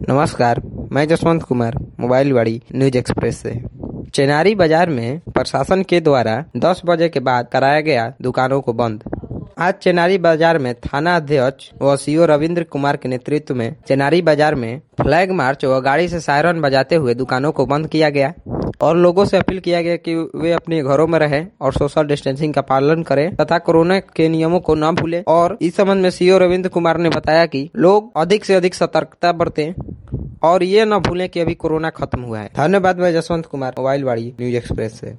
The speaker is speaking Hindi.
नमस्कार, मैं जसवंत कुमार मोबाइल वाड़ी न्यूज एक्सप्रेस से। चेनारी बाजार में प्रशासन के द्वारा 10 बजे के बाद कराया गया दुकानों को बंद। आज चेनारी बाजार में थाना अध्यक्ष व सीओ रविंद्र कुमार के नेतृत्व में चेनारी बाजार में फ्लैग मार्च व गाड़ी से सायरन बजाते हुए दुकानों को बंद किया गया और लोगों से अपील किया गया कि वे अपने घरों में रहें और सोशल डिस्टेंसिंग का पालन करें तथा कोरोना के नियमों को न भूलें। और इस संबंध में सीओ रविंद्र कुमार ने बताया कि लोग अधिक से अधिक सतर्कता बरतें और ये न भूलें कि अभी कोरोना खत्म हुआ है। धन्यवाद। मैं जसवंत कुमार मोबाइल वाड़ी न्यूज एक्सप्रेस से।